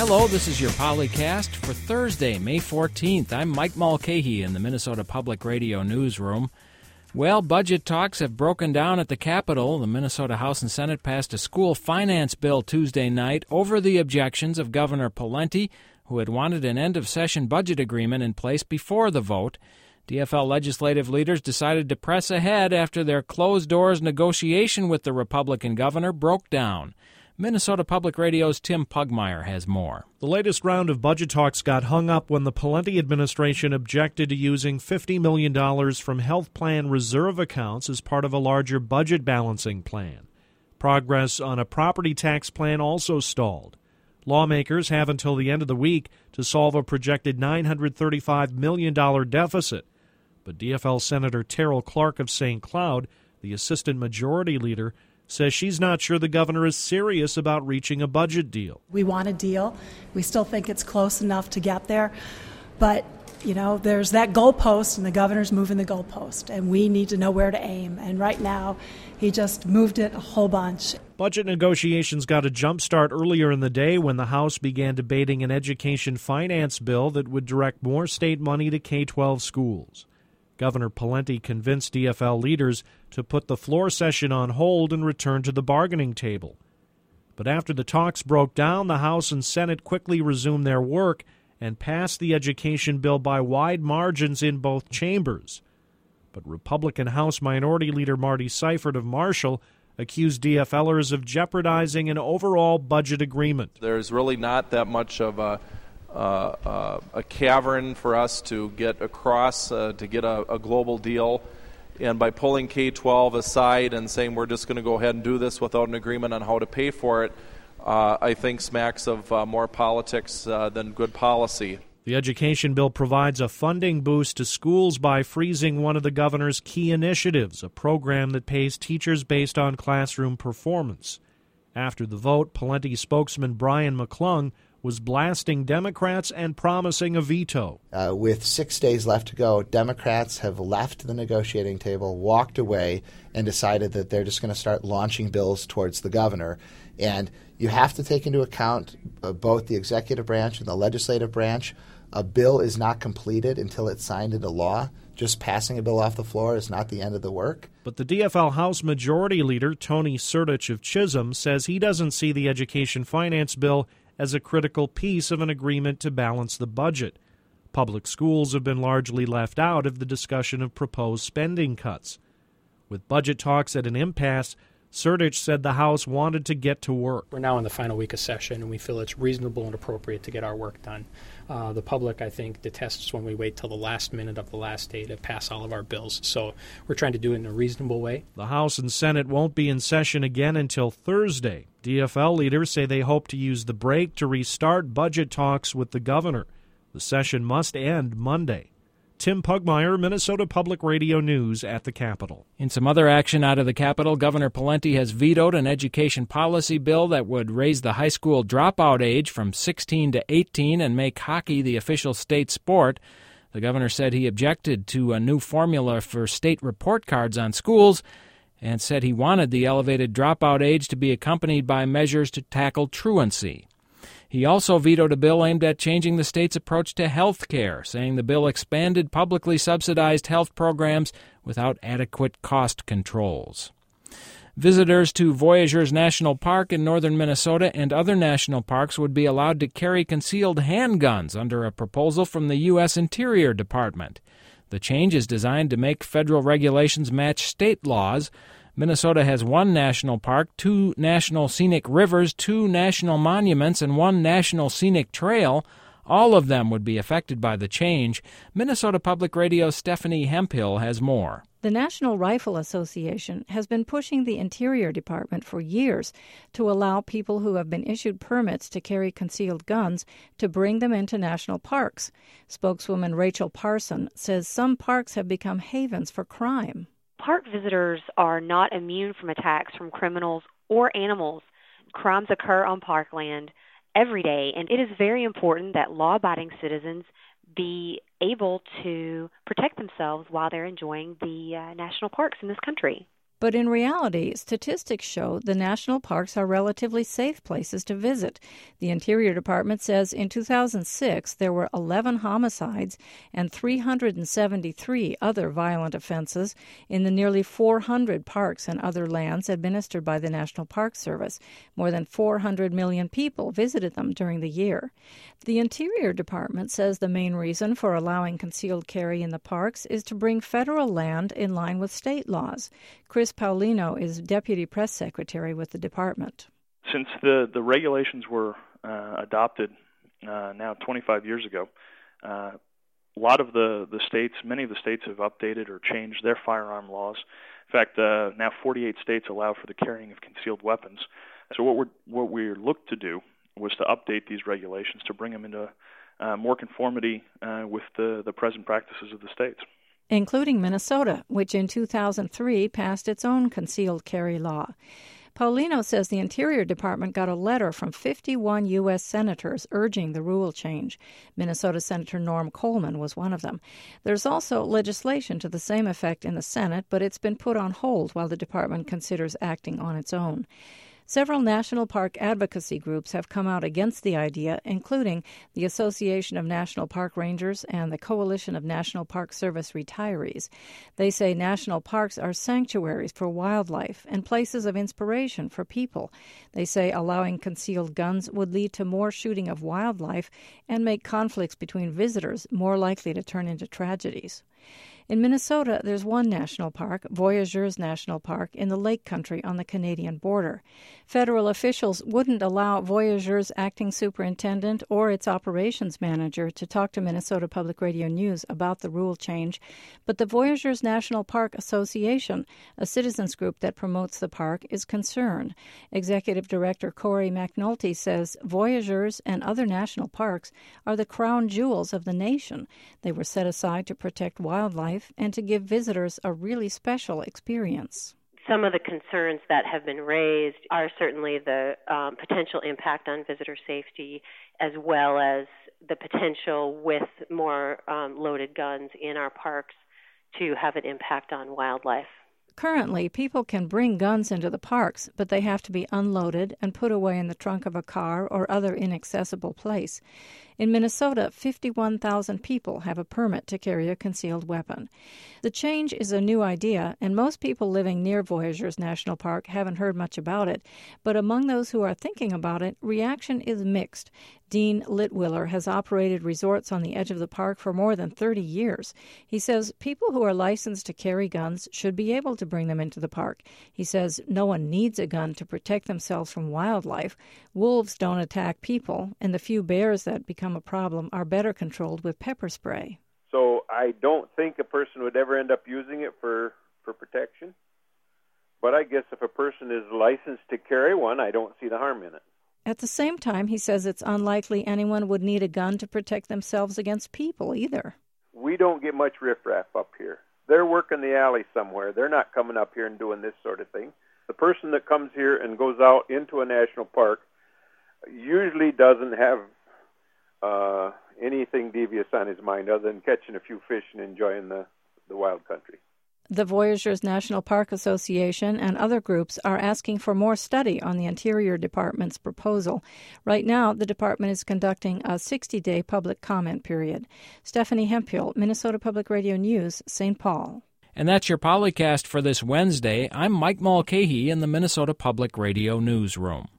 Hello, this is your Polycast for Thursday, May 14th. I'm Mike Mulcahy in the Minnesota Public Radio newsroom. Well, budget talks have broken down at the Capitol. The Minnesota House and Senate passed a school finance bill Tuesday night over the objections of Governor Pawlenty, who had wanted an end-of-session budget agreement in place before the vote. DFL legislative leaders decided to press ahead after their closed-doors negotiation with the Republican governor broke down. Minnesota Public Radio's Tim Pugmire has more. The latest round of budget talks got hung up when the Pawlenty administration objected to using $50 million from health plan reserve accounts as part of a larger budget balancing plan. Progress on a property tax plan also stalled. Lawmakers have until the end of the week to solve a projected $935 million deficit. But DFL Senator Terrell Clark of St. Cloud, the assistant majority leader, says she's not sure the governor is serious about reaching a budget deal. We want a deal. We still think it's close enough to get there. But, there's that goalpost, and the governor's moving the goalpost, and we need to know where to aim. And right now, he just moved it a whole bunch. Budget negotiations got a jump start earlier in the day when the House began debating an education finance bill that would direct more state money to K-12 schools. Governor Pawlenty convinced DFL leaders to put the floor session on hold and return to the bargaining table. But after the talks broke down, the House and Senate quickly resumed their work and passed the education bill by wide margins in both chambers. But Republican House Minority Leader Marty Seifert of Marshall accused DFLers of jeopardizing an overall budget agreement. There's really not that much of a cavern for us to get across to get a global deal. And by pulling K-12 aside and saying we're just going to go ahead and do this without an agreement on how to pay for it, I think smacks of more politics than good policy. The education bill provides a funding boost to schools by freezing one of the governor's key initiatives, a program that pays teachers based on classroom performance. After the vote, Pawlenty spokesman Brian McClung was blasting Democrats and promising a veto. With 6 days left to go, Democrats have left the negotiating table, walked away, and decided that they're just going to start launching bills towards the governor. And you have to take into account both the executive branch and the legislative branch. A bill is not completed until it's signed into law. Just passing a bill off the floor is not the end of the work. But the DFL House Majority Leader, Tony Surdich of Chisholm, says he doesn't see the education finance bill as a critical piece of an agreement to balance the budget. Public schools have been largely left out of the discussion of proposed spending cuts. With budget talks at an impasse, Surdich said the House wanted to get to work. We're now in the final week of session, and we feel it's reasonable and appropriate to get our work done. The public, I think, detests when we wait till the last minute of the last day to pass all of our bills. So we're trying to do it in a reasonable way. The House and Senate won't be in session again until Thursday. DFL leaders say they hope to use the break to restart budget talks with the governor. The session must end Monday. Tim Pugmire, Minnesota Public Radio News at the Capitol. In some other action out of the Capitol, Governor Pawlenty has vetoed an education policy bill that would raise the high school dropout age from 16 to 18 and make hockey the official state sport. The governor said he objected to a new formula for state report cards on schools and said he wanted the elevated dropout age to be accompanied by measures to tackle truancy. He also vetoed a bill aimed at changing the state's approach to health care, saying the bill expanded publicly subsidized health programs without adequate cost controls. Visitors to Voyageurs National Park in northern Minnesota and other national parks would be allowed to carry concealed handguns under a proposal from the U.S. Interior Department. The change is designed to make federal regulations match state laws. Minnesota has one national park, 2 national scenic rivers, 2 national monuments, and 1 national scenic trail. All of them would be affected by the change. Minnesota Public Radio's Stephanie Hemphill has more. The National Rifle Association has been pushing the Interior Department for years to allow people who have been issued permits to carry concealed guns to bring them into national parks. Spokeswoman Rachel Parson says some parks have become havens for crime. Park visitors are not immune from attacks from criminals or animals. Crimes occur on parkland every day, and it is very important that law-abiding citizens be able to protect themselves while they're enjoying the national parks in this country. But in reality, statistics show the national parks are relatively safe places to visit. The Interior Department says in 2006 there were 11 homicides and 373 other violent offenses in the nearly 400 parks and other lands administered by the National Park Service. More than 400 million people visited them during the year. The Interior Department says the main reason for allowing concealed carry in the parks is to bring federal land in line with state laws. Chris Paulino is Deputy Press Secretary with the department. Since the regulations were adopted now 25 years ago, a lot of many of the states have updated or changed their firearm laws. In fact, now 48 states allow for the carrying of concealed weapons. So what we looked to do was to update these regulations to bring them into more conformity with the present practices of the states. Including Minnesota, which in 2003 passed its own concealed carry law. Paulino says the Interior Department got a letter from 51 U.S. senators urging the rule change. Minnesota Senator Norm Coleman was one of them. There's also legislation to the same effect in the Senate, but it's been put on hold while the department considers acting on its own. Several national park advocacy groups have come out against the idea, including the Association of National Park Rangers and the Coalition of National Park Service Retirees. They say national parks are sanctuaries for wildlife and places of inspiration for people. They say allowing concealed guns would lead to more shooting of wildlife and make conflicts between visitors more likely to turn into tragedies. In Minnesota, there's one national park, Voyageurs National Park, in the Lake Country on the Canadian border. Federal officials wouldn't allow Voyageurs' acting superintendent or its operations manager to talk to Minnesota Public Radio News about the rule change, but the Voyageurs National Park Association, a citizens group that promotes the park, is concerned. Executive Director Corey McNulty says Voyageurs and other national parks are the crown jewels of the nation. They were set aside to protect wildlife and to give visitors a really special experience. Some of the concerns that have been raised are certainly the potential impact on visitor safety, as well as the potential with more loaded guns in our parks to have an impact on wildlife. Currently, people can bring guns into the parks, but they have to be unloaded and put away in the trunk of a car or other inaccessible place. In Minnesota, 51,000 people have a permit to carry a concealed weapon. The change is a new idea, and most people living near Voyageurs National Park haven't heard much about it. But among those who are thinking about it, reaction is mixed. Dean Litwiller has operated resorts on the edge of the park for more than 30 years. He says people who are licensed to carry guns should be able to bring them into the park. He says no one needs a gun to protect themselves from wildlife. Wolves don't attack people, and the few bears that become a problem are better controlled with pepper spray. So I don't think a person would ever end up using it for protection. But I guess if a person is licensed to carry one, I don't see the harm in it. At the same time, he says it's unlikely anyone would need a gun to protect themselves against people either. We don't get much riffraff up here. They're working the alley somewhere. They're not coming up here and doing this sort of thing. The person that comes here and goes out into a national park usually doesn't have anything devious on his mind other than catching a few fish and enjoying the wild country. The Voyageurs National Park Association and other groups are asking for more study on the Interior Department's proposal. Right now, the department is conducting a 60-day public comment period. Stephanie Hemphill, Minnesota Public Radio News, St. Paul. And that's your Polycast for this Wednesday. I'm Mike Mulcahy in the Minnesota Public Radio Newsroom.